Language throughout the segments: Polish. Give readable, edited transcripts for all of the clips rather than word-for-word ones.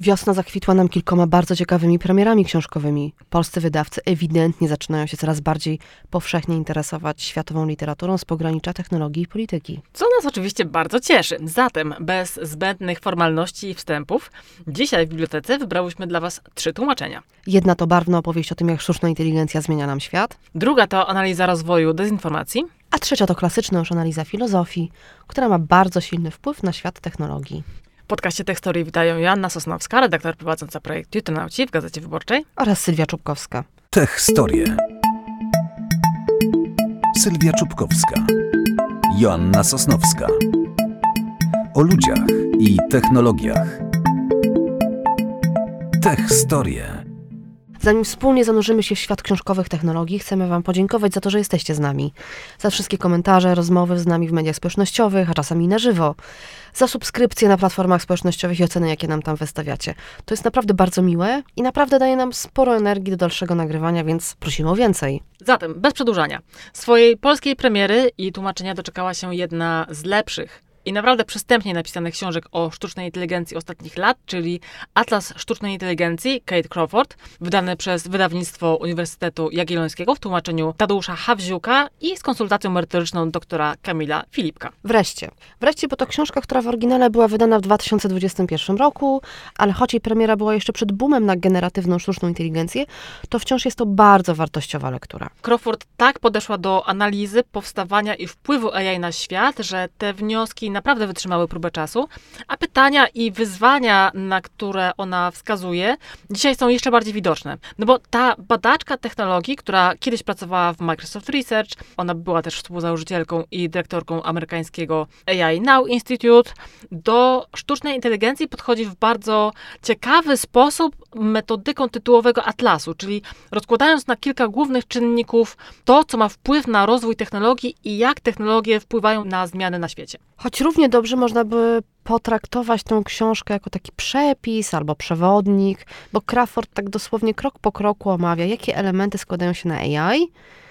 Wiosna zakwitła nam kilkoma bardzo ciekawymi premierami książkowymi. Polscy wydawcy ewidentnie zaczynają się coraz bardziej powszechnie interesować światową literaturą z pogranicza technologii i polityki. Co nas oczywiście bardzo cieszy. Zatem, bez zbędnych formalności i wstępów, dzisiaj w bibliotece wybrałyśmy dla Was 3 tłumaczenia. Jedna to barwna opowieść o tym, jak sztuczna inteligencja zmienia nam świat. Druga to analiza rozwoju dezinformacji. A trzecia to klasyczna już analiza filozofii, która ma bardzo silny wpływ na świat technologii. W podcaście Techstory witają Joanna Sosnowska, redaktor prowadząca projekt Jutonauci w Gazecie Wyborczej. Oraz Sylwia Czubkowska. Techstorie. Sylwia Czubkowska. Joanna Sosnowska. O ludziach i technologiach. Techstorie. Zanim wspólnie zanurzymy się w świat książkowych technologii, chcemy Wam podziękować za to, że jesteście z nami. Za wszystkie komentarze, rozmowy z nami w mediach społecznościowych, a czasami na żywo. Za subskrypcje na platformach społecznościowych i oceny, jakie nam tam wystawiacie. To jest naprawdę bardzo miłe i naprawdę daje nam sporo energii do dalszego nagrywania, więc prosimy o więcej. Zatem, bez przedłużania. Swojej polskiej premiery i tłumaczenia doczekała się jedna z lepszych i naprawdę przystępnie napisanych książek o sztucznej inteligencji ostatnich lat, czyli Atlas Sztucznej Inteligencji Kate Crawford, wydany przez wydawnictwo Uniwersytetu Jagiellońskiego w tłumaczeniu Tadeusza Hawziuka i z konsultacją merytoryczną doktora Kamila Filipka. Wreszcie, bo to książka, która w oryginale była wydana w 2021 roku, ale choć jej premiera była jeszcze przed boomem na generatywną sztuczną inteligencję, to wciąż jest to bardzo wartościowa lektura. Crawford tak podeszła do analizy powstawania i wpływu AI na świat, że te wnioski naprawdę wytrzymały próbę czasu, a pytania i wyzwania, na które ona wskazuje, dzisiaj są jeszcze bardziej widoczne. No bo ta badaczka technologii, która kiedyś pracowała w Microsoft Research, ona była też współzałożycielką i dyrektorką amerykańskiego AI Now Institute, do sztucznej inteligencji podchodzi w bardzo ciekawy sposób metodyką tytułowego atlasu, czyli rozkładając na kilka głównych czynników to, co ma wpływ na rozwój technologii i jak technologie wpływają na zmiany na świecie. Choć równie dobrze można by potraktować tę książkę jako taki przepis albo przewodnik, bo Crawford tak dosłownie krok po kroku omawia, jakie elementy składają się na AI.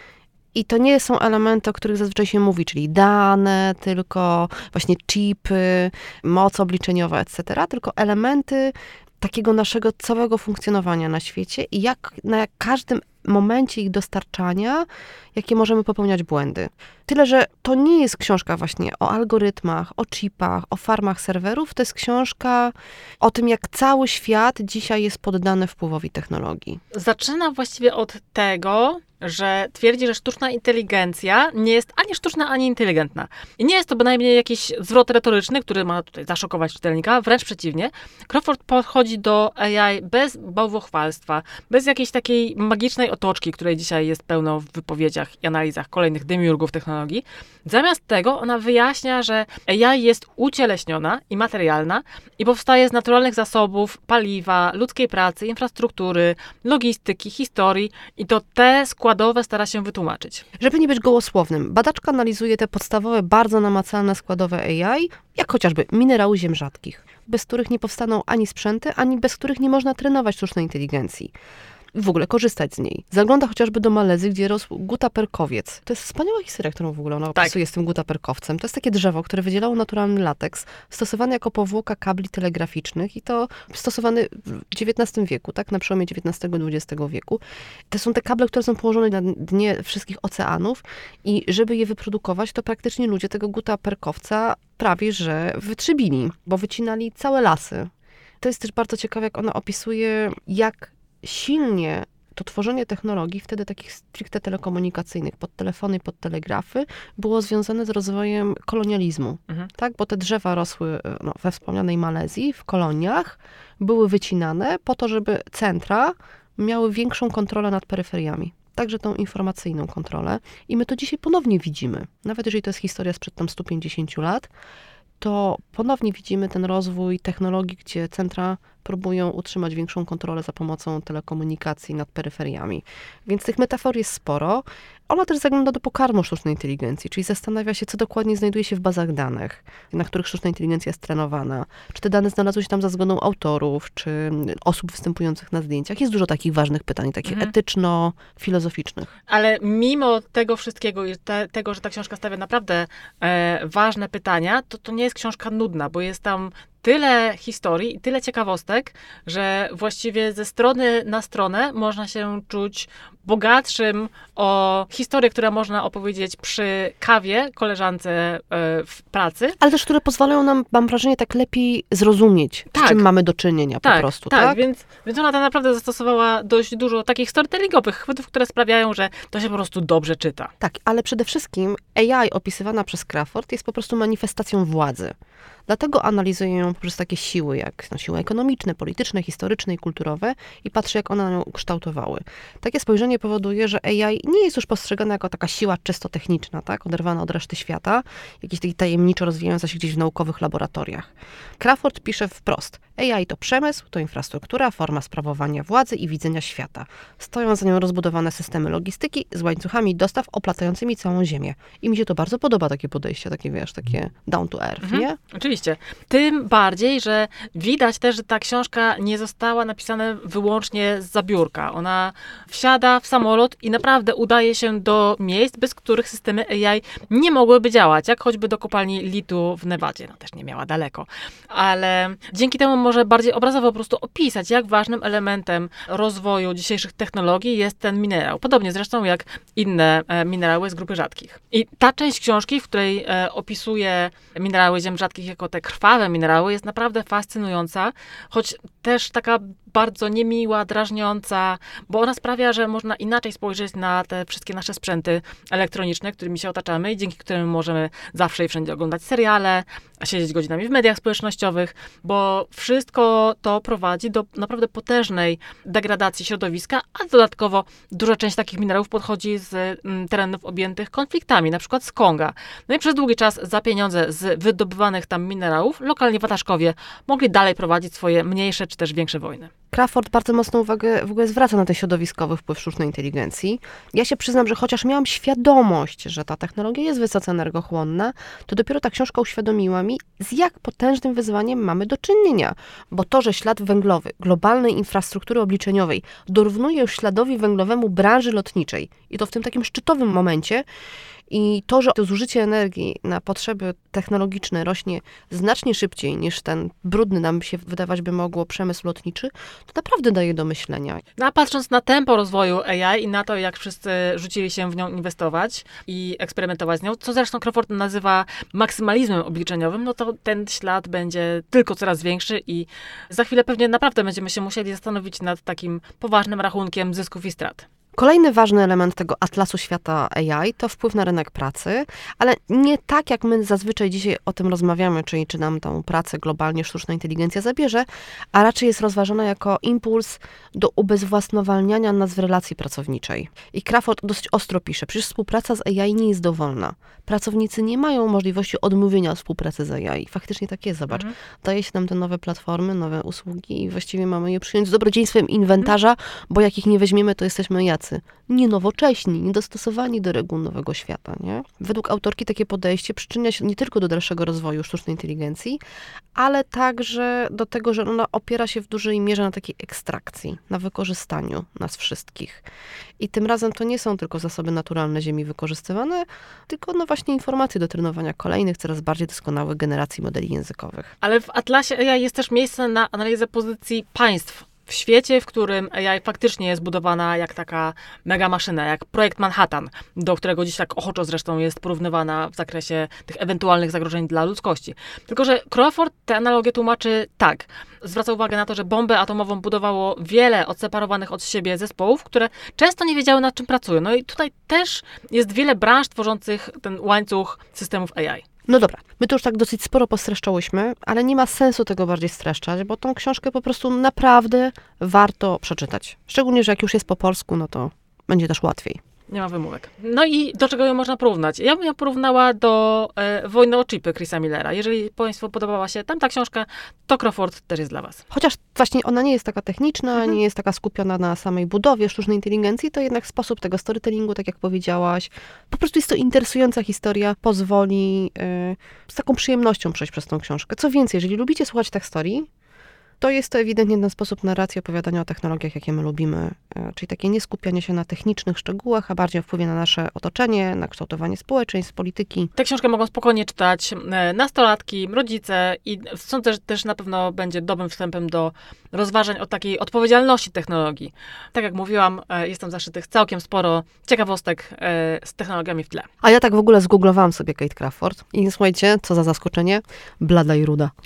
I to nie są elementy, o których zazwyczaj się mówi, czyli dane, tylko właśnie chipy, moc obliczeniowa, etc., tylko elementy takiego naszego całego funkcjonowania na świecie i jak na każdym momencie ich dostarczania, jakie możemy popełniać błędy. Tyle, że to nie jest książka właśnie o algorytmach, o chipach, o farmach serwerów, to jest książka o tym, jak cały świat dzisiaj jest poddany wpływowi technologii. Zaczyna właściwie od tego, że twierdzi, że sztuczna inteligencja nie jest ani sztuczna, ani inteligentna. I nie jest to bynajmniej jakiś zwrot retoryczny, który ma tutaj zaszokować czytelnika, wręcz przeciwnie. Crawford podchodzi do AI bez bałwochwalstwa, bez jakiejś takiej magicznej otoczki, której dzisiaj jest pełno w wypowiedziach i analizach kolejnych demiurgów technologii. Zamiast tego ona wyjaśnia, że AI jest ucieleśniona i materialna i powstaje z naturalnych zasobów, paliwa, ludzkiej pracy, infrastruktury, logistyki, historii i to te składowe stara się wytłumaczyć. Żeby nie być gołosłownym, badaczka analizuje te podstawowe, bardzo namacalne składowe AI, jak chociażby minerały ziem rzadkich, bez których nie powstaną ani sprzęty, ani bez których nie można trenować sztucznej inteligencji. W ogóle korzystać z niej. Zagląda chociażby do Malezji, gdzie rósł gutaperkowiec. To jest wspaniała historia, którą w ogóle ona opisuje z tym gutaperkowcem. To jest takie drzewo, które wydzielało naturalny lateks, stosowany jako powłoka kabli telegraficznych i to stosowany w XIX wieku, tak, na przełomie XIX-XX wieku. To są te kable, które są położone na dnie wszystkich oceanów i żeby je wyprodukować, to praktycznie ludzie tego gutaperkowca prawie że wytrzybili, bo wycinali całe lasy. To jest też bardzo ciekawe, jak ona opisuje, jak silnie to tworzenie technologii, wtedy takich stricte telekomunikacyjnych, pod telefony, pod telegrafy, było związane z rozwojem kolonializmu. Tak? Bo te drzewa rosły we wspomnianej Malezji, w koloniach, były wycinane po to, żeby centra miały większą kontrolę nad peryferiami. Także tą informacyjną kontrolę. I my to dzisiaj ponownie widzimy. Nawet jeżeli to jest historia sprzed tam 150 lat, to ponownie widzimy ten rozwój technologii, gdzie centra próbują utrzymać większą kontrolę za pomocą telekomunikacji nad peryferiami. Więc tych metafor jest sporo. Ona też zagląda do pokarmu sztucznej inteligencji, czyli zastanawia się, co dokładnie znajduje się w bazach danych, na których sztuczna inteligencja jest trenowana. Czy te dane znalazły się tam za zgodą autorów, czy osób występujących na zdjęciach. Jest dużo takich ważnych pytań, takich etyczno-filozoficznych. Ale mimo tego wszystkiego i tego, że ta książka stawia naprawdę ważne pytania, to nie jest książka nudna, bo jest tam tyle historii i tyle ciekawostek, że właściwie ze strony na stronę można się czuć bogatszym o historię, która można opowiedzieć przy kawie koleżance w pracy. Ale też, które pozwalają nam, mam wrażenie, tak lepiej zrozumieć, z czym mamy do czynienia po prostu, tak? Więc ona tak naprawdę zastosowała dość dużo takich storytellingowych chwytów, które sprawiają, że to się po prostu dobrze czyta. Tak, ale przede wszystkim AI opisywana przez Crawford jest po prostu manifestacją władzy. Dlatego analizuję ją poprzez takie siły, jak siły ekonomiczne, polityczne, historyczne i kulturowe i patrzę, jak one ją ukształtowały. Takie spojrzenie powoduje, że AI nie jest już postrzegana jako taka siła czysto techniczna, tak, oderwana od reszty świata, jakieś takie tajemniczo rozwijająca się gdzieś w naukowych laboratoriach. Crawford pisze wprost: AI to przemysł, to infrastruktura, forma sprawowania władzy i widzenia świata. Stoją za nią rozbudowane systemy logistyki z łańcuchami dostaw oplatającymi całą Ziemię. I mi się to bardzo podoba, takie podejście, takie down to earth, nie? Oczywiście. Tym bardziej, że widać też, że ta książka nie została napisana wyłącznie z biurka. Ona wsiada w samolot i naprawdę udaje się do miejsc, bez których systemy AI nie mogłyby działać, jak choćby do kopalni litu w Nevadzie. No też nie miała daleko. Ale dzięki temu może bardziej obrazowo po prostu opisać, jak ważnym elementem rozwoju dzisiejszych technologii jest ten minerał. Podobnie zresztą jak inne minerały z grupy rzadkich. I ta część książki, w której opisuje minerały ziem rzadkich jako te krwawe minerały, jest naprawdę fascynująca, choć też taka bardzo niemiła, drażniąca, bo ona sprawia, że można inaczej spojrzeć na te wszystkie nasze sprzęty elektroniczne, którymi się otaczamy i dzięki którym możemy zawsze i wszędzie oglądać seriale, siedzieć godzinami w mediach społecznościowych, bo wszystko to prowadzi do naprawdę potężnej degradacji środowiska, a dodatkowo duża część takich minerałów pochodzi z terenów objętych konfliktami, na przykład z Konga. No i przez długi czas za pieniądze z wydobywanych tam minerałów lokalni wataszkowie mogli dalej prowadzić swoje mniejsze czy też większe wojny. Crawford bardzo mocną uwagę w ogóle zwraca na ten środowiskowy wpływ sztucznej inteligencji. Ja się przyznam, że chociaż miałam świadomość, że ta technologia jest wysoce energochłonna, to dopiero ta książka uświadomiła mi, z jak potężnym wyzwaniem mamy do czynienia. Bo to, że ślad węglowy globalnej infrastruktury obliczeniowej dorównuje już śladowi węglowemu branży lotniczej i to w tym takim szczytowym momencie, i to, że to zużycie energii na potrzeby technologiczne rośnie znacznie szybciej niż ten brudny nam się wydawać by mogło przemysł lotniczy, to naprawdę daje do myślenia. No a patrząc na tempo rozwoju AI i na to, jak wszyscy rzucili się w nią inwestować i eksperymentować z nią, co zresztą Crawford nazywa maksymalizmem obliczeniowym, no to ten ślad będzie tylko coraz większy i za chwilę pewnie naprawdę będziemy się musieli zastanowić nad takim poważnym rachunkiem zysków i strat. Kolejny ważny element tego atlasu świata AI to wpływ na rynek pracy, ale nie tak, jak my zazwyczaj dzisiaj o tym rozmawiamy, czyli czy nam tą pracę globalnie sztuczna inteligencja zabierze, a raczej jest rozważana jako impuls do ubezwłasnowalniania nas w relacji pracowniczej. I Crawford dosyć ostro pisze, przecież współpraca z AI nie jest dowolna. Pracownicy nie mają możliwości odmówienia współpracy z AI. Faktycznie tak jest, zobacz. Daje się nam te nowe platformy, nowe usługi i właściwie mamy je przyjąć z dobrodziejstwem inwentarza, bo jak ich nie weźmiemy, to jesteśmy jacy. Nienowocześni, niedostosowani do reguł nowego świata, nie? Według autorki takie podejście przyczynia się nie tylko do dalszego rozwoju sztucznej inteligencji, ale także do tego, że ona opiera się w dużej mierze na takiej ekstrakcji, na wykorzystaniu nas wszystkich. I tym razem to nie są tylko zasoby naturalne Ziemi wykorzystywane, tylko no właśnie informacje do trenowania kolejnych, coraz bardziej doskonałych generacji modeli językowych. Ale w Atlasie AI jest też miejsce na analizę pozycji państw w świecie, w którym AI faktycznie jest budowana jak taka mega maszyna, jak projekt Manhattan, do którego dziś tak ochoczo zresztą jest porównywana w zakresie tych ewentualnych zagrożeń dla ludzkości. Tylko że Crawford tę analogię tłumaczy tak. Zwraca uwagę na to, że bombę atomową budowało wiele odseparowanych od siebie zespołów, które często nie wiedziały, nad czym pracują. No i tutaj też jest wiele branż tworzących ten łańcuch systemów AI. No dobra, my to już tak dosyć sporo postreszczałyśmy, ale nie ma sensu tego bardziej streszczać, bo tą książkę po prostu naprawdę warto przeczytać. Szczególnie, że jak już jest po polsku, no to będzie też łatwiej. Nie ma wymówek. No i do czego ją można porównać? Ja bym ją porównała do Wojny o chipy Chrisa Millera. Jeżeli Państwu podobała się tamta książka, to Crawford też jest dla Was. Chociaż właśnie ona nie jest taka techniczna, nie jest taka skupiona na samej budowie sztucznej inteligencji, to jednak sposób tego storytellingu, tak jak powiedziałaś, po prostu jest to interesująca historia, pozwoli z taką przyjemnością przejść przez tą książkę. Co więcej, jeżeli lubicie słuchać tech story, to jest to ewidentnie ten sposób narracji opowiadania o technologiach, jakie my lubimy, czyli takie nie skupianie się na technicznych szczegółach, a bardziej o wpływie na nasze otoczenie, na kształtowanie społeczeństw, polityki. Tę książkę mogą spokojnie czytać nastolatki, rodzice i sądzę, że też na pewno będzie dobrym wstępem do rozważań o takiej odpowiedzialności technologii. Tak jak mówiłam, jest tam zaszytych całkiem sporo ciekawostek z technologiami w tle. A ja tak w ogóle zgooglowałam sobie Kate Crawford i słuchajcie, co za zaskoczenie, blada i ruda.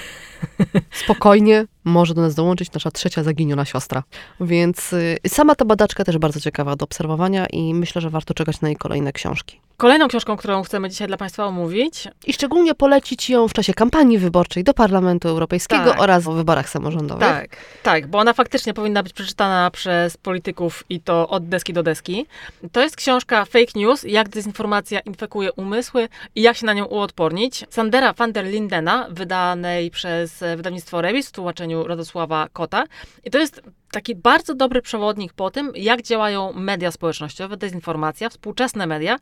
Spokojnie może do nas dołączyć nasza trzecia zaginiona siostra. Więc sama ta badaczka też bardzo ciekawa do obserwowania i myślę, że warto czekać na jej kolejne książki. Kolejną książką, którą chcemy dzisiaj dla Państwa omówić. I szczególnie polecić ją w czasie kampanii wyborczej do Parlamentu Europejskiego oraz w wyborach samorządowych. Tak, bo ona faktycznie powinna być przeczytana przez polityków i to od deski do deski. To jest książka Fake News, jak dezinformacja infekuje umysły i jak się na nią uodpornić. Sandera van der Lindena, wydanej przez wydawnictwo Rebis w tłumaczeniu Radosława Kota. I to jest taki bardzo dobry przewodnik po tym, jak działają media społecznościowe, dezinformacja, współczesne media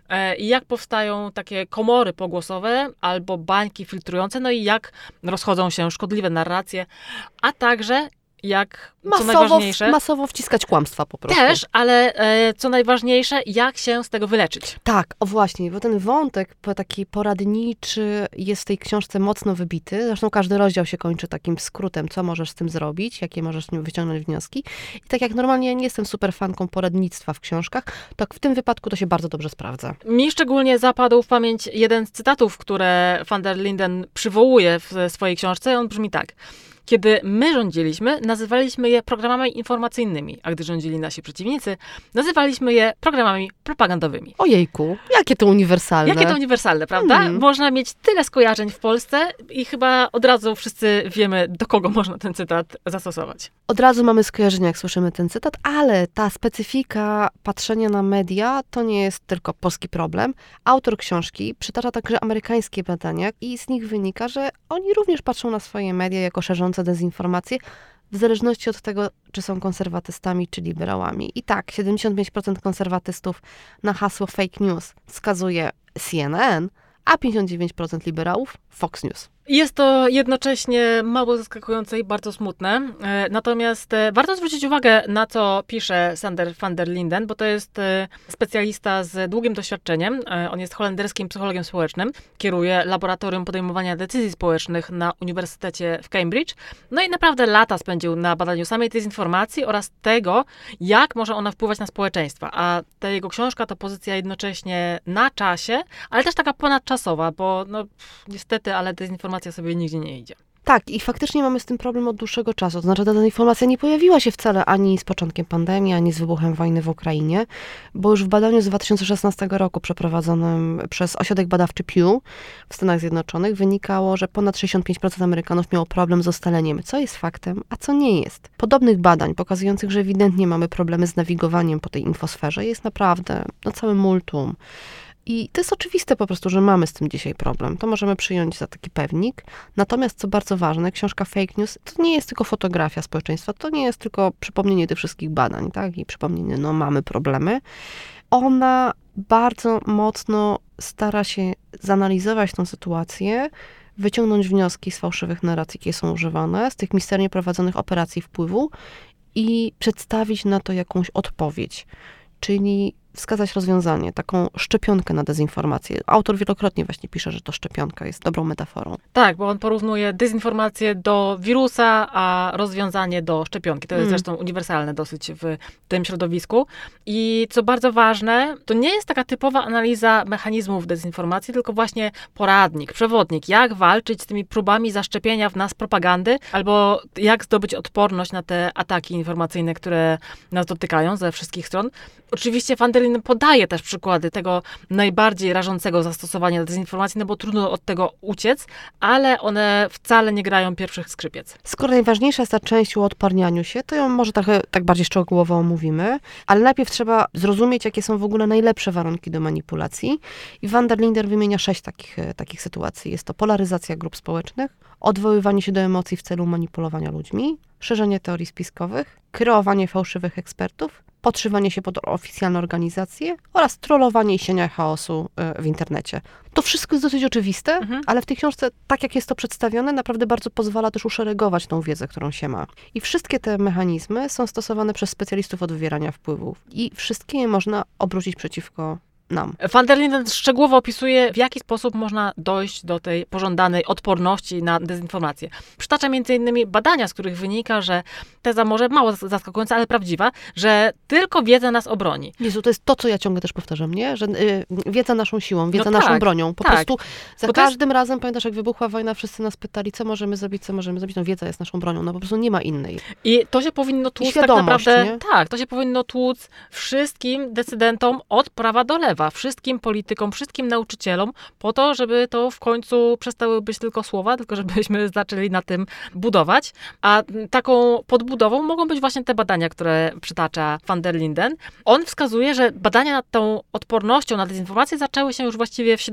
i jak powstają takie komory pogłosowe albo bańki filtrujące, no i jak rozchodzą się szkodliwe narracje, a także jak, co najważniejsze... Masowo wciskać kłamstwa po prostu. Też, ale co najważniejsze, jak się z tego wyleczyć. Tak, o właśnie, bo ten wątek taki poradniczy jest w tej książce mocno wybity. Zresztą każdy rozdział się kończy takim skrótem, co możesz z tym zrobić, jakie możesz z nim wyciągnąć wnioski. I tak jak normalnie ja nie jestem super fanką poradnictwa w książkach, tak w tym wypadku to się bardzo dobrze sprawdza. Mi szczególnie zapadł w pamięć jeden z cytatów, które van der Linden przywołuje w swojej książce. On brzmi tak. Kiedy my rządziliśmy, nazywaliśmy je programami informacyjnymi, a gdy rządzili nasi przeciwnicy, nazywaliśmy je programami propagandowymi. Ojejku, jakie to uniwersalne. Jakie to uniwersalne, prawda? Można mieć tyle skojarzeń w Polsce i chyba od razu wszyscy wiemy, do kogo można ten cytat zastosować. Od razu mamy skojarzenia, jak słyszymy ten cytat, ale ta specyfika patrzenia na media to nie jest tylko polski problem. Autor książki przytacza także amerykańskie badania i z nich wynika, że oni również patrzą na swoje media jako szerzące dezinformacje, w zależności od tego, czy są konserwatystami, czy liberałami. I tak, 75% konserwatystów na hasło fake news wskazuje CNN, a 59% liberałów Fox News. Jest to jednocześnie mało zaskakujące i bardzo smutne. Natomiast warto zwrócić uwagę, na co pisze Sander van der Linden, bo to jest specjalista z długim doświadczeniem. On jest holenderskim psychologiem społecznym. Kieruje Laboratorium Podejmowania Decyzji Społecznych na Uniwersytecie w Cambridge. No i naprawdę lata spędził na badaniu samej dezinformacji oraz tego, jak może ona wpływać na społeczeństwa. A ta jego książka to pozycja jednocześnie na czasie, ale też taka ponadczasowa, bo no, niestety, ale dezinformacja sobie nigdzie nie idzie. Tak, i faktycznie mamy z tym problem od dłuższego czasu. To znaczy, ta informacja nie pojawiła się wcale ani z początkiem pandemii, ani z wybuchem wojny w Ukrainie, bo już w badaniu z 2016 roku przeprowadzonym przez ośrodek badawczy Pew w Stanach Zjednoczonych wynikało, że ponad 65% Amerykanów miało problem z ustaleniem, co jest faktem, a co nie jest. Podobnych badań pokazujących, że ewidentnie mamy problemy z nawigowaniem po tej infosferze jest naprawdę całe multum. I to jest oczywiste po prostu, że mamy z tym dzisiaj problem. To możemy przyjąć za taki pewnik. Natomiast, co bardzo ważne, książka Fake News to nie jest tylko fotografia społeczeństwa, to nie jest tylko przypomnienie tych wszystkich badań, tak? I przypomnienie, mamy problemy. Ona bardzo mocno stara się zanalizować tę sytuację, wyciągnąć wnioski z fałszywych narracji, jakie są używane, z tych misternie prowadzonych operacji wpływu i przedstawić na to jakąś odpowiedź. Czyli wskazać rozwiązanie, taką szczepionkę na dezinformację. Autor wielokrotnie właśnie pisze, że to szczepionka jest dobrą metaforą. Tak, bo on porównuje dezinformację do wirusa, a rozwiązanie do szczepionki. To jest zresztą uniwersalne dosyć w tym środowisku. I co bardzo ważne, to nie jest taka typowa analiza mechanizmów dezinformacji, tylko właśnie poradnik, przewodnik, jak walczyć z tymi próbami zaszczepienia w nas propagandy, albo jak zdobyć odporność na te ataki informacyjne, które nas dotykają ze wszystkich stron. Oczywiście van der Linden podaje też przykłady tego najbardziej rażącego zastosowania dezinformacji, no bo trudno od tego uciec, ale one wcale nie grają pierwszych skrzypiec. Skoro najważniejsza jest ta część o odparnianiu się, to ją może trochę tak bardziej szczegółowo omówimy, ale najpierw trzeba zrozumieć, jakie są w ogóle najlepsze warunki do manipulacji. I van der Linden wymienia 6 takich sytuacji. Jest to polaryzacja grup społecznych, odwoływanie się do emocji w celu manipulowania ludźmi, szerzenie teorii spiskowych, kreowanie fałszywych ekspertów podszywanie się pod oficjalne organizacje oraz trollowanie i siania chaosu w internecie. To wszystko jest dosyć oczywiste, ale w tej książce, tak jak jest to przedstawione, naprawdę bardzo pozwala też uszeregować tą wiedzę, którą się ma. I wszystkie te mechanizmy są stosowane przez specjalistów od wywierania wpływów. I wszystkie je można obrócić przeciwko nam. Van der Linden szczegółowo opisuje, w jaki sposób można dojść do tej pożądanej odporności na dezinformację. Przytacza m.in. badania, z których wynika, że teza może mało zaskakująca, ale prawdziwa, że tylko wiedza nas obroni. Jezu, to jest to, co ja ciągle też powtarzam, nie? Że wiedza naszą siłą, wiedza No tak, naszą bronią. Po prostu za Bo każdym razem, pamiętasz, jak wybuchła wojna, wszyscy nas pytali, co możemy zrobić, co możemy zrobić. No wiedza jest naszą bronią, no po prostu nie ma innej. I to się powinno tłuc tak naprawdę, to się powinno tłuc wszystkim decydentom od prawa do lewa, wszystkim politykom, wszystkim nauczycielom, po to, żeby to w końcu przestały być tylko słowa, tylko żebyśmy zaczęli na tym budować. A taką podbudową mogą być właśnie te badania, które przytacza Van der Linden. On wskazuje, że badania nad tą odpornością na dezinformację zaczęły się już właściwie w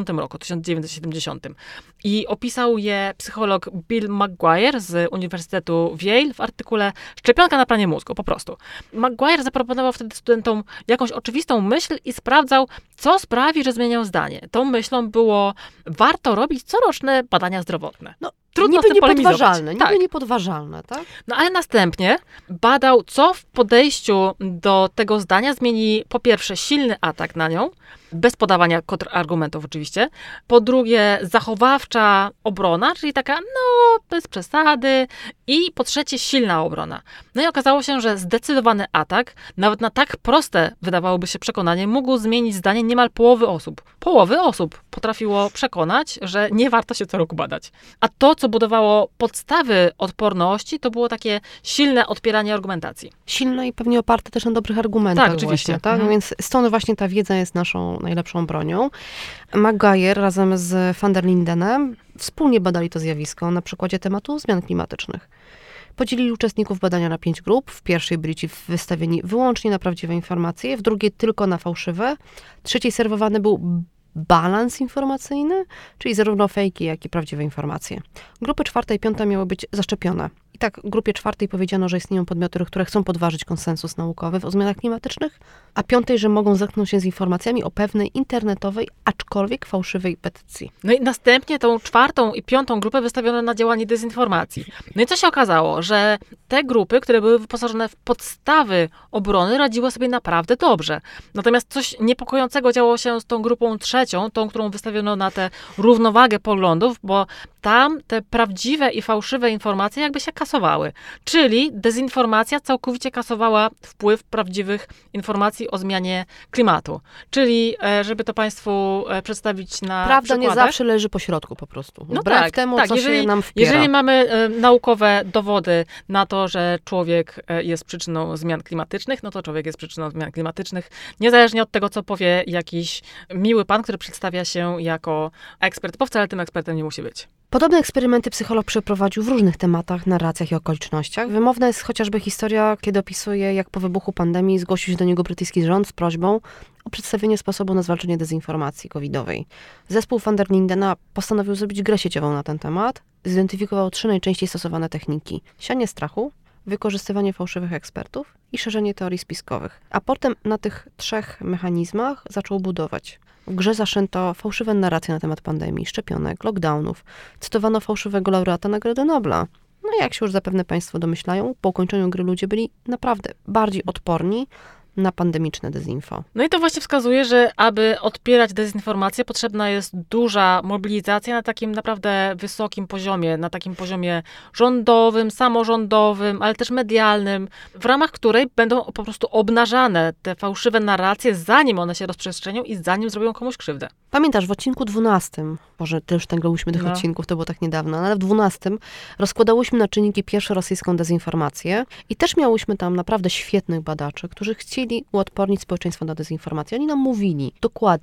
1970. I opisał je psycholog Bill McGuire z Uniwersytetu w Yale w artykule Szczepionka na pranie mózgu, po prostu. McGuire zaproponował wtedy studentom jakąś oczywistą myśl i sprawdzał, co sprawi, że zmienią zdanie. Tą myślą było, warto robić coroczne badania zdrowotne. No, trudno niby z tym polemizować. Niby niepodważalne, tak? No ale następnie badał, co w podejściu do tego zdania zmieni po pierwsze silny atak na nią, bez podawania kontrargumentów oczywiście, po drugie zachowawcza obrona, czyli taka, bez przesady, i po trzecie silna obrona. No i okazało się, że zdecydowany atak, nawet na tak proste, wydawałoby się, przekonanie, mógł zmienić zdanie niemal połowy osób. Połowy osób potrafiło przekonać, że nie warto się co roku badać. A to, co budowało podstawy odporności, to było takie silne odpieranie argumentacji. Silne i pewnie oparte też na dobrych argumentach. Tak, oczywiście. Właśnie, tak? Więc stąd właśnie ta wiedza jest naszą najlepszą bronią. McGuire razem z Van der Lindenem wspólnie badali to zjawisko na przykładzie tematu zmian klimatycznych. Podzielili uczestników badania na 5 grup. W pierwszej byli ci wystawieni wyłącznie na prawdziwe informacje, w drugiej tylko na fałszywe. W trzeciej serwowany był balans informacyjny, czyli zarówno fejki, jak i prawdziwe informacje. Grupy 4. i 5. miały być zaszczepione. I tak grupie 4. powiedziano, że istnieją podmioty, które chcą podważyć konsensus naukowy o zmianach klimatycznych, a 5., że mogą zetknąć się z informacjami o pewnej internetowej, aczkolwiek fałszywej petycji. No i następnie tą 4. i 5. grupę wystawiono na działanie dezinformacji. No i co się okazało? Że te grupy, które były wyposażone w podstawy obrony, radziły sobie naprawdę dobrze. Natomiast coś niepokojącego działo się z tą grupą 3., tą, którą wystawiono na tę równowagę poglądów, bo tam te prawdziwe i fałszywe informacje jakby się kasowały. Czyli dezinformacja całkowicie kasowała wpływ prawdziwych informacji o zmianie klimatu. Czyli, żeby to Państwu przedstawić na Prawda przykładach. nie zawsze leży po środku po prostu. No Wbrew tak, temu, tak. co się nam wpiera. Jeżeli mamy naukowe dowody na to, że człowiek jest przyczyną zmian klimatycznych, no to człowiek jest przyczyną zmian klimatycznych, niezależnie od tego, co powie jakiś miły pan, który przedstawia się jako ekspert, bo wcale tym ekspertem nie musi być. Podobne eksperymenty psycholog przeprowadził w różnych tematach, narracjach i okolicznościach. Wymowna jest chociażby historia, kiedy opisuje, jak po wybuchu pandemii zgłosił się do niego brytyjski rząd z prośbą o przedstawienie sposobu na zwalczanie dezinformacji covidowej. Zespół Van der Lindena postanowił zrobić grę sieciową na ten temat. Zidentyfikował 3 najczęściej stosowane techniki. Sianie strachu, wykorzystywanie fałszywych ekspertów i szerzenie teorii spiskowych. A potem na tych 3 mechanizmach zaczął budować. W grze zaszczęto fałszywe narracje na temat pandemii, szczepionek, lockdownów. Cytowano fałszywego laureata Nagrody Nobla. No i jak się już zapewne Państwo domyślają, po ukończeniu gry ludzie byli naprawdę bardziej odporni na pandemiczne dezinfo. No i to właśnie wskazuje, że aby odpierać dezinformację, potrzebna jest duża mobilizacja na takim naprawdę wysokim poziomie, na takim poziomie rządowym, samorządowym, ale też medialnym, w ramach której będą po prostu obnażane te fałszywe narracje, zanim one się rozprzestrzenią i zanim zrobią komuś krzywdę. Pamiętasz, w odcinku 12, może też tęglałyśmy tych odcinków, to było tak niedawno, ale w 12 rozkładałyśmy na czynniki pierwsze rosyjską dezinformację i też miałyśmy tam naprawdę świetnych badaczy, którzy chcieli uodpornić społeczeństwo na dezinformację. Oni nam mówili dokładnie,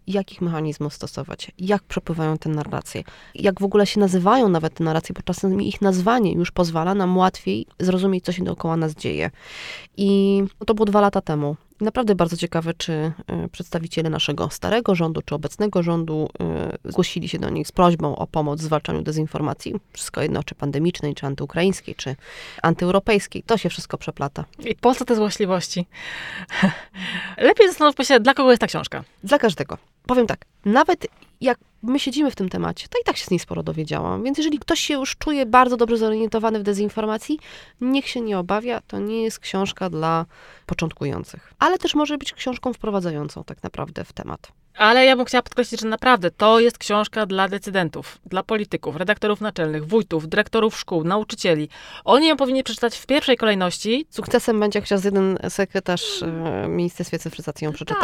jakich mechanizmów stosować, jak przepływają te narracje, jak w ogóle się nazywają nawet te narracje, bo czasem ich nazwanie już pozwala nam łatwiej zrozumieć, co się dookoła nas dzieje. I to było 2 lata temu. Naprawdę bardzo ciekawe, czy przedstawiciele naszego starego rządu, czy obecnego rządu zgłosili się do nich z prośbą o pomoc w zwalczaniu dezinformacji. Wszystko jedno, czy pandemicznej, czy antyukraińskiej, czy antyeuropejskiej. To się wszystko przeplata. I po co te złośliwości? Lepiej zastanówmy się, dla kogo jest ta książka. Dla każdego. Powiem tak, nawet jak my siedzimy w tym temacie, to i tak się z niej sporo dowiedziałam. Więc jeżeli ktoś się już czuje bardzo dobrze zorientowany w dezinformacji, niech się nie obawia, to nie jest książka dla początkujących. Ale też może być książką wprowadzającą tak naprawdę w temat. Ale ja bym chciała podkreślić, że naprawdę to jest książka dla decydentów, dla polityków, redaktorów naczelnych, wójtów, dyrektorów szkół, nauczycieli. Oni ją powinni przeczytać w pierwszej kolejności. Sukcesem będzie, jak chociaż jeden sekretarz w Ministerstwie Cyfryzacji ją przeczyta.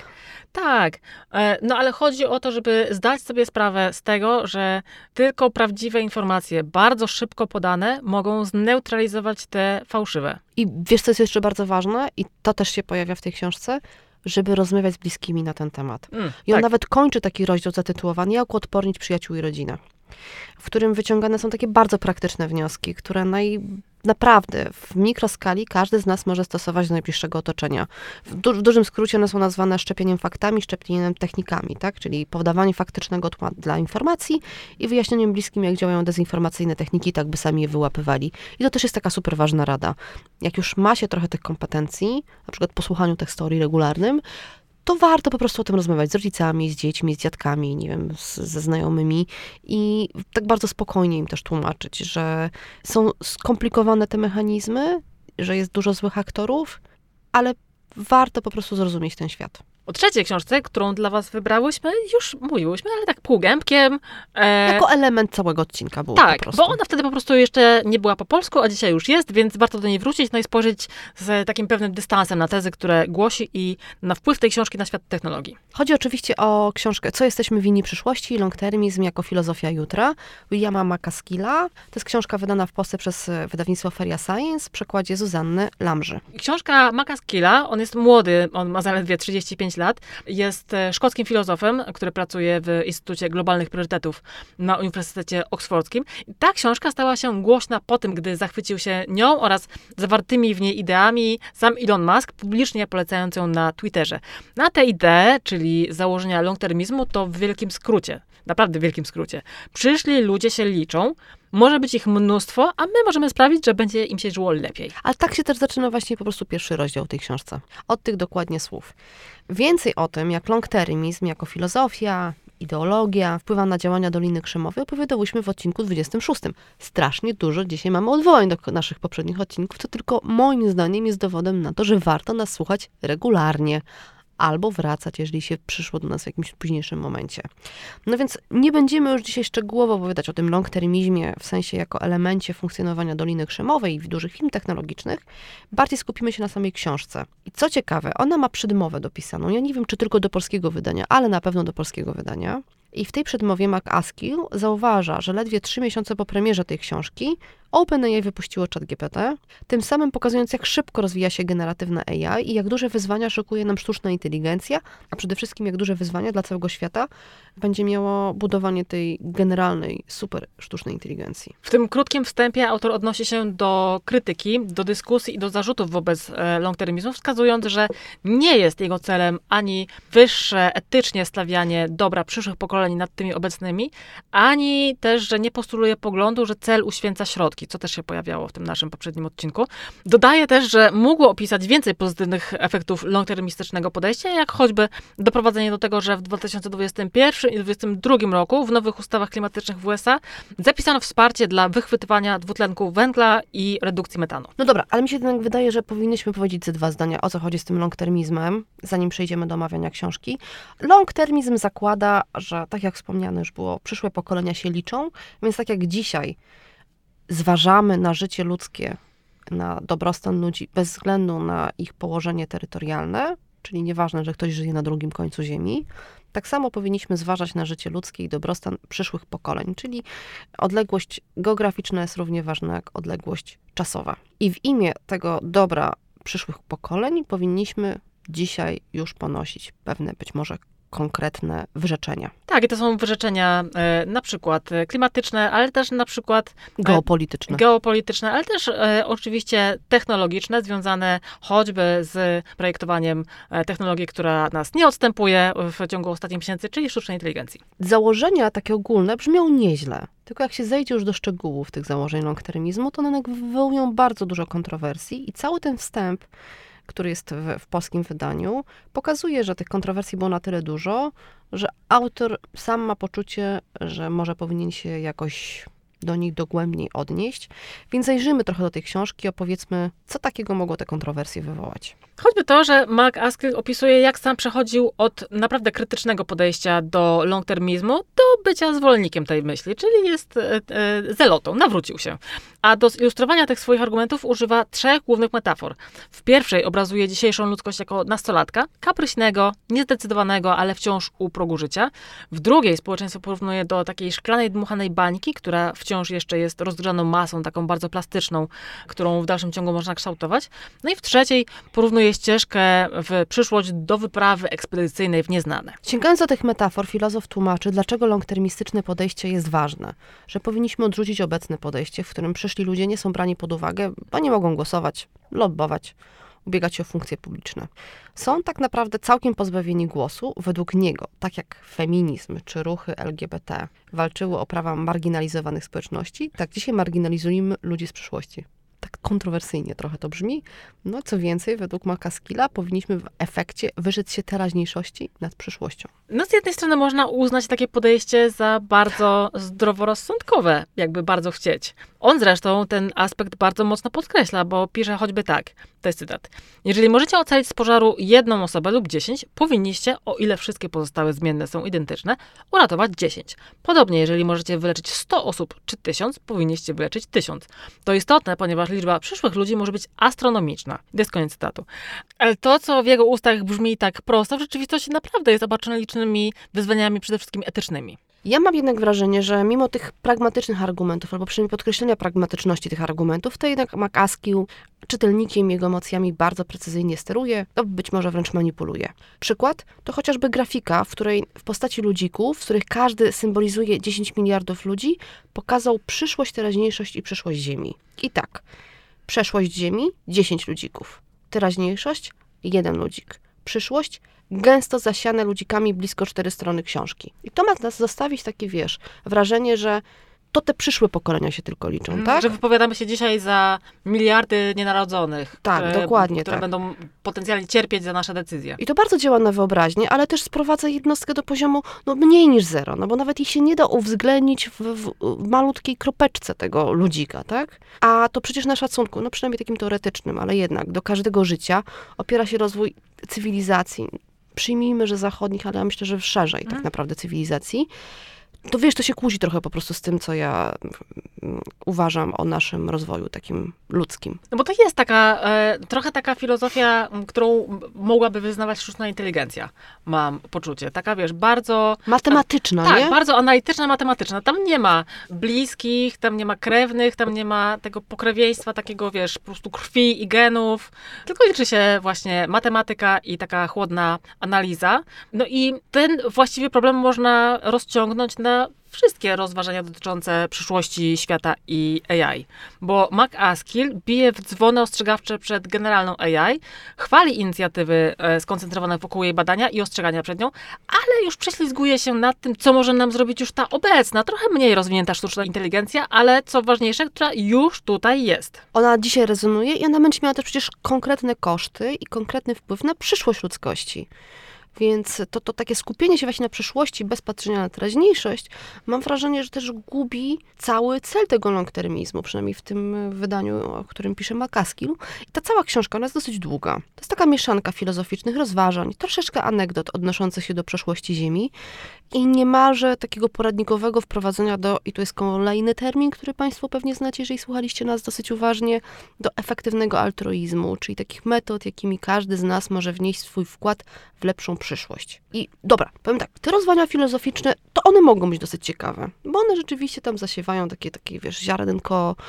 Tak. No ale chodzi o to, żeby zdać sobie sprawę z tego, że tylko prawdziwe informacje, bardzo szybko podane, mogą zneutralizować te fałszywe. I wiesz, co jest jeszcze bardzo ważne? I to też się pojawia w tej książce? Żeby rozmawiać z bliskimi na ten temat. I on nawet kończy taki rozdział zatytułowany Jak uodpornić przyjaciół i rodzinę, w którym wyciągane są takie bardzo praktyczne wnioski, które naprawdę w mikroskali każdy z nas może stosować do najbliższego otoczenia. W dużym skrócie one są nazwane szczepieniem faktami, szczepieniem technikami, tak? Czyli podawanie faktycznego tła dla informacji i wyjaśnieniem bliskim, jak działają dezinformacyjne techniki, tak by sami je wyłapywali. I to też jest taka super ważna rada. Jak już ma się trochę tych kompetencji, na przykład po słuchaniu tych historii regularnym, to warto po prostu o tym rozmawiać z rodzicami, z dziećmi, z dziadkami, nie wiem, ze znajomymi i tak bardzo spokojnie im też tłumaczyć, że są skomplikowane te mechanizmy, że jest dużo złych aktorów, ale warto po prostu zrozumieć ten świat. O trzeciej książce, którą dla was wybrałyśmy, już mówiłyśmy, ale tak półgębkiem. Jako element całego odcinka było tak, po prostu. bo ona wtedy po prostu jeszcze nie była po polsku, a dzisiaj już jest, więc warto do niej wrócić, no i spojrzeć z takim pewnym dystansem na tezy, które głosi i na wpływ tej książki na świat technologii. Chodzi oczywiście o książkę Co jesteśmy winni przyszłości? Longtermizm jako filozofia jutra Williama MacAskilla. To jest książka wydana w Polsce przez wydawnictwo Feria Science w przekładzie Zuzanny Lamży. Książka MacAskilla, on jest młody, on ma zaledwie 35 lat, jest szkockim filozofem, który pracuje w Instytucie Globalnych Priorytetów na Uniwersytecie Oksfordzkim. I ta książka stała się głośna po tym, gdy zachwycił się nią oraz zawartymi w niej ideami sam Elon Musk, publicznie polecając ją na Twitterze. Na te idee, czyli założenia longtermizmu, to w wielkim skrócie, naprawdę w wielkim skrócie, przyszli ludzie się liczą, może być ich mnóstwo, a my możemy sprawić, że będzie im się żyło lepiej. Ale tak się też zaczyna właśnie po prostu pierwszy rozdział tej książce. Od tych dokładnie słów. Więcej o tym, jak longtermizm jako filozofia, ideologia wpływa na działania Doliny Krzemowej, opowiadałyśmy w odcinku 26. Strasznie dużo dzisiaj mamy odwołań do naszych poprzednich odcinków, co tylko moim zdaniem jest dowodem na to, że warto nas słuchać regularnie. Albo wracać, jeżeli się przyszło do nas w jakimś późniejszym momencie. No więc nie będziemy już dzisiaj szczegółowo opowiadać o tym longtermizmie, w sensie jako elemencie funkcjonowania Doliny Krzemowej i dużych firm technologicznych. Bardziej skupimy się na samej książce. I co ciekawe, ona ma przedmowę dopisaną. Ja nie wiem, czy tylko do polskiego wydania, ale na pewno do polskiego wydania. I w tej przedmowie MacAskill zauważa, że ledwie 3 miesiące po premierze tej książki OpenAI wypuściło ChatGPT, tym samym pokazując, jak szybko rozwija się generatywna AI i jak duże wyzwania szykuje nam sztuczna inteligencja, a przede wszystkim jak duże wyzwania dla całego świata będzie miało budowanie tej generalnej, super sztucznej inteligencji. W tym krótkim wstępie autor odnosi się do krytyki, do dyskusji i do zarzutów wobec longtermizmu, wskazując, że nie jest jego celem ani wyższe etycznie stawianie dobra przyszłych pokoleń nad tymi obecnymi, ani też, że nie postuluje poglądu, że cel uświęca środki, co też się pojawiało w tym naszym poprzednim odcinku. Dodaje też, że mógł opisać więcej pozytywnych efektów longtermistycznego podejścia, jak choćby doprowadzenie do tego, że w 2021 i 2022 roku w nowych ustawach klimatycznych w USA zapisano wsparcie dla wychwytywania dwutlenku węgla i redukcji metanu. No dobra, ale mi się jednak wydaje, że powinniśmy powiedzieć ze 2 zdania, o co chodzi z tym longtermizmem, zanim przejdziemy do omawiania książki. Longtermizm zakłada, że tak jak wspomniane już było, przyszłe pokolenia się liczą, więc tak jak dzisiaj zważamy na życie ludzkie, na dobrostan ludzi bez względu na ich położenie terytorialne, czyli nieważne, że ktoś żyje na drugim końcu ziemi, tak samo powinniśmy zważać na życie ludzkie i dobrostan przyszłych pokoleń, czyli odległość geograficzna jest równie ważna jak odległość czasowa. I w imię tego dobra przyszłych pokoleń powinniśmy dzisiaj już ponosić pewne być może konkretne wyrzeczenia. Tak, i to są wyrzeczenia na przykład klimatyczne, ale też na przykład geopolityczne, ale też oczywiście technologiczne, związane choćby z projektowaniem technologii, która nas nie odstępuje w ciągu ostatnich miesięcy, czyli sztucznej inteligencji. Założenia takie ogólne brzmią nieźle, tylko jak się zejdzie już do szczegółów tych założeń long-termizmu, to one wywołują bardzo dużo kontrowersji i cały ten wstęp, który jest w polskim wydaniu, pokazuje, że tych kontrowersji było na tyle dużo, że autor sam ma poczucie, że może powinien się jakoś do nich dogłębniej odnieść. Więc zajrzyjmy trochę do tej książki, opowiedzmy, co takiego mogło te kontrowersje wywołać. Choćby to, że McAskill opisuje, jak sam przechodził od naprawdę krytycznego podejścia do long-termizmu do bycia zwolennikiem tej myśli, czyli jest zelotą, nawrócił się. A do zilustrowania tych swoich argumentów używa 3 głównych metafor. W pierwszej obrazuje dzisiejszą ludzkość jako nastolatka, kapryśnego, niezdecydowanego, ale wciąż u progu życia. W drugiej społeczeństwo porównuje do takiej szklanej, dmuchanej bańki, która wciąż jeszcze jest rozgrzaną masą, taką bardzo plastyczną, którą w dalszym ciągu można kształtować. No i w trzeciej porównuje ścieżkę w przyszłość do wyprawy ekspedycyjnej w nieznane. Sięgając do tych metafor, filozof tłumaczy, dlaczego long-termistyczne podejście jest ważne. Że powinniśmy odrzucić obecne podejście, w którym przyszli ludzie nie są brani pod uwagę, bo nie mogą głosować, lobbować, ubiegać się o funkcje publiczne. Są tak naprawdę całkiem pozbawieni głosu według niego, tak jak feminizm czy ruchy LGBT walczyły o prawa marginalizowanych społeczności, tak dzisiaj marginalizujemy ludzi z przyszłości. Tak kontrowersyjnie trochę to brzmi. No co więcej, według McAskilla powinniśmy w efekcie wyrzec się teraźniejszości nad przyszłością. No z jednej strony można uznać takie podejście za bardzo zdroworozsądkowe, jakby bardzo chcieć. On zresztą ten aspekt bardzo mocno podkreśla, bo pisze choćby tak, to jest cytat. Jeżeli możecie ocalić z pożaru 1 osobę lub 10, powinniście, o ile wszystkie pozostałe zmienne są identyczne, uratować 10. Podobnie, jeżeli możecie wyleczyć 100 osób czy 1000, powinniście wyleczyć 1000. To istotne, ponieważ liczba przyszłych ludzi może być astronomiczna. To jest koniec cytatu. Ale to, co w jego ustach brzmi tak prosto, w rzeczywistości naprawdę jest obarczone licznymi wyzwaniami, przede wszystkim etycznymi. Ja mam jednak wrażenie, że mimo tych pragmatycznych argumentów, albo przynajmniej podkreślenia pragmatyczności tych argumentów, to jednak McAskill czytelnikiem, jego emocjami bardzo precyzyjnie steruje, to być może wręcz manipuluje. Przykład to chociażby grafika, w której w postaci ludzików, w których każdy symbolizuje 10 miliardów ludzi, pokazał przyszłość, teraźniejszość i przyszłość Ziemi. I tak, przeszłość Ziemi 10 ludzików, teraźniejszość 1 ludzik, przyszłość gęsto zasiane ludzikami blisko 4 strony książki. I to ma nas zostawić takie, wrażenie, że to te przyszłe pokolenia się tylko liczą, tak? Że wypowiadamy się dzisiaj za miliardy nienarodzonych. Tak, dokładnie które tak. będą potencjalnie cierpieć za nasze decyzje. I to bardzo działa na wyobraźnię, ale też sprowadza jednostkę do poziomu mniej niż 0, bo nawet ich się nie da uwzględnić w malutkiej kropeczce tego ludzika, tak? A to przecież na szacunku, przynajmniej takim teoretycznym, ale jednak do każdego życia opiera się rozwój cywilizacji. Przyjmijmy, że zachodnich, ale ja myślę, że szerzej tak naprawdę cywilizacji. To to się kłóci trochę po prostu z tym, co ja uważam o naszym rozwoju takim ludzkim. No bo to jest trochę taka filozofia, którą mogłaby wyznawać sztuczna inteligencja, mam poczucie. Taka, bardzo... Matematyczna, tak, nie? bardzo analityczna, matematyczna. Tam nie ma bliskich, tam nie ma krewnych, tam nie ma tego pokrewieństwa takiego, po prostu krwi i genów. Tylko liczy się właśnie matematyka i taka chłodna analiza. No i ten właściwie problem można rozciągnąć na wszystkie rozważania dotyczące przyszłości świata i AI. Bo McAskill bije w dzwony ostrzegawcze przed generalną AI, chwali inicjatywy skoncentrowane wokół jej badania i ostrzegania przed nią, ale już prześlizguje się nad tym, co może nam zrobić już ta obecna, trochę mniej rozwinięta sztuczna inteligencja, ale co ważniejsze, która już tutaj jest. Ona dzisiaj rezonuje i ona będzie miała też przecież konkretne koszty i konkretny wpływ na przyszłość ludzkości. Więc to takie skupienie się właśnie na przyszłości bez patrzenia na teraźniejszość, mam wrażenie, że też gubi cały cel tego long-termizmu, przynajmniej w tym wydaniu, o którym pisze McAskill. I ta cała książka, ona jest dosyć długa. To jest taka mieszanka filozoficznych rozważań, troszeczkę anegdot odnoszących się do przeszłości Ziemi i niemalże takiego poradnikowego wprowadzenia i tu jest kolejny termin, który Państwo pewnie znacie, jeżeli słuchaliście nas dosyć uważnie, do efektywnego altruizmu, czyli takich metod, jakimi każdy z nas może wnieść swój wkład w lepszą przyszłość. I dobra, powiem tak, te rozważania filozoficzne, to one mogą być dosyć ciekawe, bo one rzeczywiście tam zasiewają takie ziarenko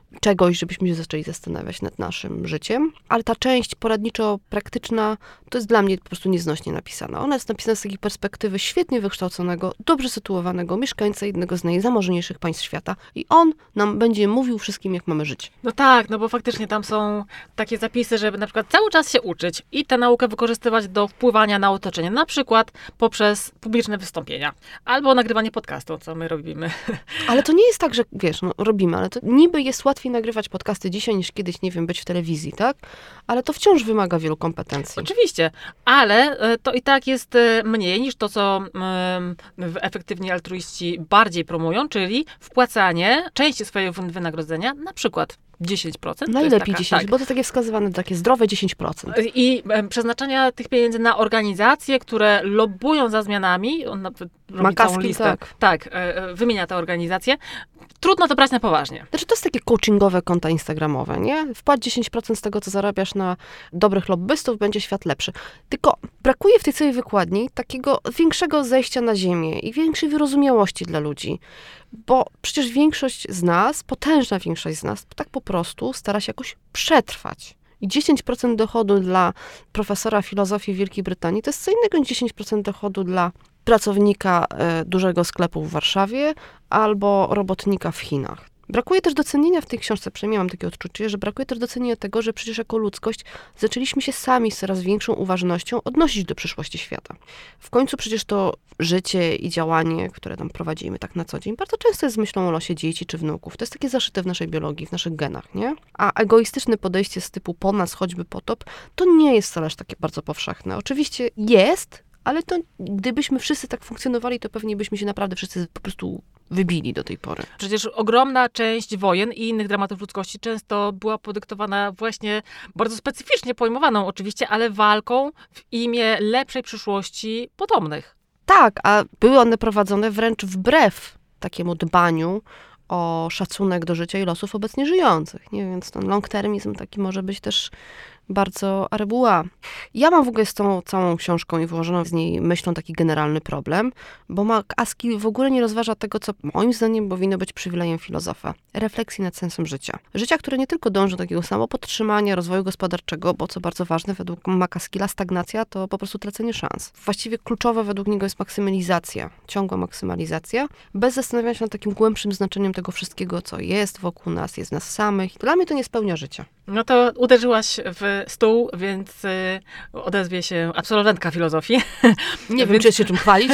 czegoś, żebyśmy się zaczęli zastanawiać nad naszym życiem, ale ta część poradniczo-praktyczna to jest dla mnie po prostu nieznośnie napisana. Ona jest napisana z takiej perspektywy świetnie wykształconego, dobrze sytuowanego mieszkańca jednego z najzamożniejszych państw świata i on nam będzie mówił wszystkim, jak mamy żyć. No tak, no bo faktycznie tam są takie zapisy, żeby na przykład cały czas się uczyć i tę naukę wykorzystywać do wpływania na otoczenie, na przykład poprzez publiczne wystąpienia albo nagrywanie podcastu, co my robimy. Ale to nie jest tak, że wiesz, no, robimy, ale to niby jest łatwiej nagrywać podcasty dzisiaj niż kiedyś, nie wiem, być w telewizji, tak? Ale to wciąż wymaga wielu kompetencji. Oczywiście, ale to i tak jest mniej niż to, co efektywni altruiści bardziej promują, czyli wpłacanie części swojego wynagrodzenia, na przykład 10%. Najlepiej 10%, tak. bo to takie wskazywane, takie zdrowe 10%. I przeznaczania tych pieniędzy na organizacje, które lobbują za zmianami. On robi całą listę. Tak, wymienia te organizacje. Trudno to brać na poważnie. Znaczy to jest takie coachingowe konta instagramowe, nie? Wpłać 10% z tego, co zarabiasz na dobrych lobbystów, będzie świat lepszy. Tylko brakuje w tej całej wykładni takiego większego zejścia na ziemię i większej wyrozumiałości dla ludzi. Bo przecież większość z nas, potężna większość z nas, tak po prostu stara się jakoś przetrwać. I 10% dochodu dla profesora filozofii w Wielkiej Brytanii to jest co innego niż 10% dochodu dla pracownika dużego sklepu w Warszawie albo robotnika w Chinach. Brakuje też docenienia w tej książce, przynajmniej mam takie odczucie, że brakuje też docenienia tego, że przecież jako ludzkość zaczęliśmy się sami z coraz większą uważnością odnosić do przyszłości świata. W końcu przecież to życie i działanie, które tam prowadzimy tak na co dzień, bardzo często jest myślą o losie dzieci czy wnuków. To jest takie zaszyte w naszej biologii, w naszych genach, nie? A egoistyczne podejście z typu po nas choćby potop, to nie jest wcale takie bardzo powszechne. Oczywiście jest, ale to gdybyśmy wszyscy tak funkcjonowali, to pewnie byśmy się naprawdę wszyscy po prostu wybili do tej pory. Przecież ogromna część wojen i innych dramatów ludzkości często była podyktowana właśnie bardzo specyficznie pojmowaną oczywiście, ale walką w imię lepszej przyszłości potomnych. Tak, a były one prowadzone wręcz wbrew takiemu dbaniu o szacunek do życia i losów obecnie żyjących. Nie? Więc ten long-termizm taki może być też bardzo arbuła. Ja mam w ogóle z tą całą książką i wyłożoną z niej myślą taki generalny problem, bo McCaskill w ogóle nie rozważa tego, co moim zdaniem powinno być przywilejem filozofa. Refleksji nad sensem życia. Życia, które nie tylko dąży do takiego samopodtrzymania, rozwoju gospodarczego, bo co bardzo ważne, według McCaskilla stagnacja to po prostu tracenie szans. Właściwie kluczowe według niego jest maksymalizacja, ciągła maksymalizacja, bez zastanawiania się nad takim głębszym znaczeniem tego wszystkiego, co jest wokół nas, jest w nas samych. Dla mnie to nie spełnia życia. No to uderzyłaś w stół, więc odezwie się absolwentka filozofii. Nie wiem, czy jest się czym chwalić.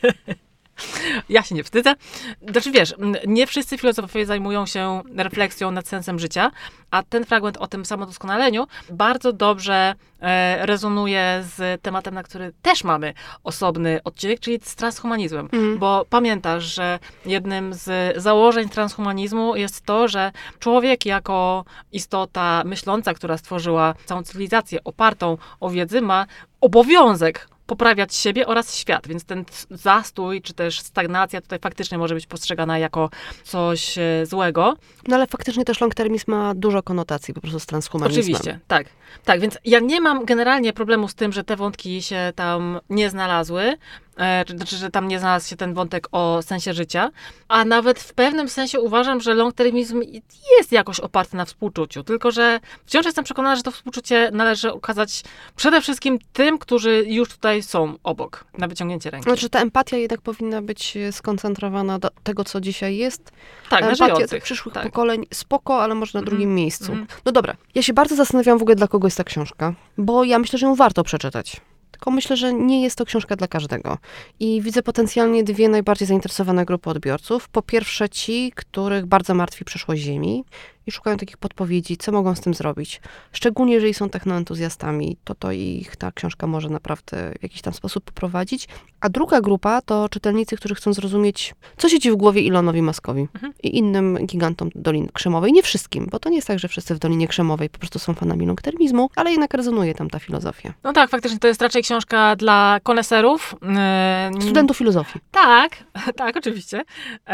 Ja się nie wstydzę. Znaczy wiesz, nie wszyscy filozofowie zajmują się refleksją nad sensem życia, a ten fragment o tym samodoskonaleniu bardzo dobrze rezonuje z tematem, na który też mamy osobny odcinek, czyli z transhumanizmem. Bo pamiętasz, że jednym z założeń transhumanizmu jest to, że człowiek jako istota myśląca, która stworzyła całą cywilizację opartą o wiedzę, ma obowiązek poprawiać siebie oraz świat, więc ten zastój, czy też stagnacja tutaj faktycznie może być postrzegana jako coś złego. No ale faktycznie też long-termizm ma dużo konotacji po prostu z transhumanizmem. Oczywiście, tak. Tak, więc ja nie mam generalnie problemu z tym, że te wątki się tam nie znalazły, znaczy, że tam nie znalazł się ten wątek o sensie życia, a nawet w pewnym sensie uważam, że long-termizm jest jakoś oparty na współczuciu, tylko że wciąż jestem przekonana, że to współczucie należy okazać przede wszystkim tym, którzy już tutaj są obok, na wyciągnięcie ręki. Znaczy, ta empatia jednak powinna być skoncentrowana do tego, co dzisiaj jest. Tak, empatia na żyjących. Przyszłych pokoleń, spoko, ale może na drugim miejscu. No dobra, ja się bardzo zastanawiam w ogóle, dla kogo jest ta książka, bo ja myślę, że ją warto przeczytać. Tylko myślę, że nie jest to książka dla każdego. I widzę potencjalnie dwie najbardziej zainteresowane grupy odbiorców. Po pierwsze ci, których bardzo martwi przyszłość Ziemi i szukają takich podpowiedzi, co mogą z tym zrobić. Szczególnie, jeżeli są technoentuzjastami, to ich ta książka może naprawdę w jakiś tam sposób poprowadzić. A druga grupa to czytelnicy, którzy chcą zrozumieć, co siedzi w głowie Elonowi Muskowi i innym gigantom Doliny Krzemowej. Nie wszystkim, bo to nie jest tak, że wszyscy w Dolinie Krzemowej po prostu są fanami long-termizmu, ale jednak rezonuje tam ta filozofia. No tak, faktycznie to jest raczej książka dla koneserów. Studentów filozofii. Tak, tak, oczywiście.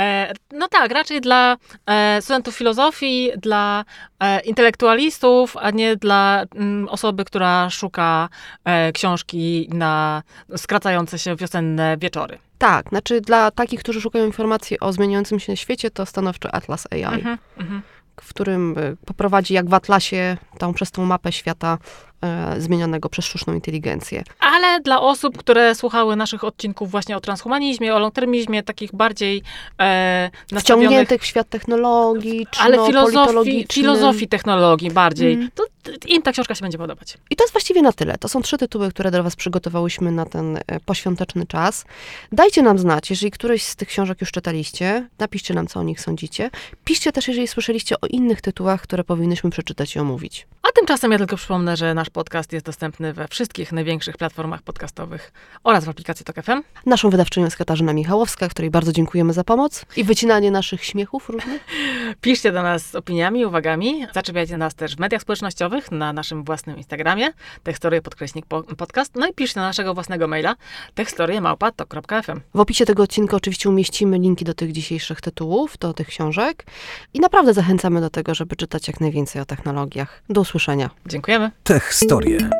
No tak, raczej dla studentów filozofii, dla intelektualistów, a nie dla osoby, która szuka książki na skracające się wiosenne wieczory. Tak, znaczy dla takich, którzy szukają informacji o zmieniającym się świecie, to stanowczo Atlas AI. w którym poprowadzi jak w atlasie przez tą mapę świata zmienionego przez sztuczną inteligencję. Ale dla osób, które słuchały naszych odcinków właśnie o transhumanizmie, o longtermizmie, takich bardziej wciągniętych w świat technologii, ale filozofii technologii bardziej, to im ta książka się będzie podobać. I to jest właściwie na tyle. To są 3 tytuły, które dla was przygotowałyśmy na ten poświąteczny czas. Dajcie nam znać, jeżeli któreś z tych książek już czytaliście, napiszcie nam, co o nich sądzicie. Piszcie też, jeżeli słyszeliście o innych tytułach, które powinnyśmy przeczytać i omówić. A tymczasem ja tylko przypomnę, że nasz podcast jest dostępny we wszystkich największych platformach podcastowych oraz w aplikacji TOK FM. Naszą wydawczynią jest Katarzyna Michałowska, której bardzo dziękujemy za pomoc i wycinanie naszych śmiechów różnych. Piszcie do nas z opiniami, uwagami. Zaczepiajcie nas też w mediach społecznościowych, na naszym własnym Instagramie, techstorie_podcast, no i piszcie na naszego własnego maila, techstorie@tok.fm. W opisie tego odcinka oczywiście umieścimy linki do tych dzisiejszych tytułów, do tych książek i naprawdę zachęcamy do tego, żeby czytać jak najwięcej o technologiach. Do usłyszenia. Dziękujemy. Techstorie.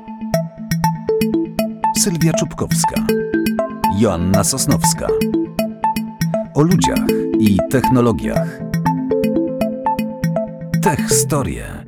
Sylwia Czubkowska. Joanna Sosnowska. O ludziach i technologiach. Techstorie.